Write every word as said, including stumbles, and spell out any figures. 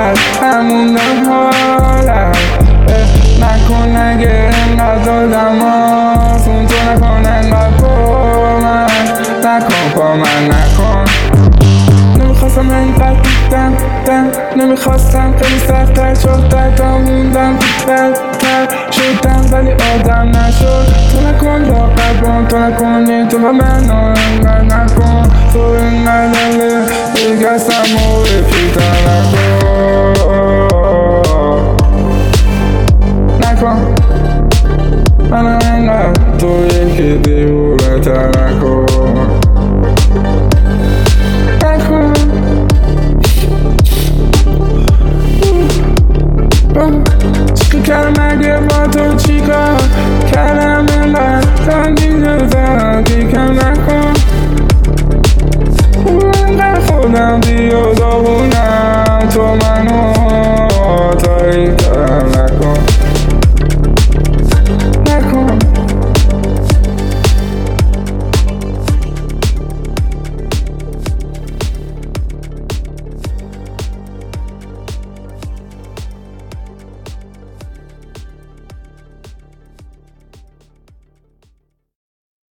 حالت هموندم حالت نکن اگه انقدر دادم آسون تو نکن انقدر با من نکن با من نکن نمیخواستم اینقدر دیدم دم نمیخواستم خیلی سختر شد تا موندم بدتر شدم ولی آدم نشد تو نکن لاغر تو نکنی تو با من انقدر نکن تو اینقدر دیگه سم و بپیتر نکن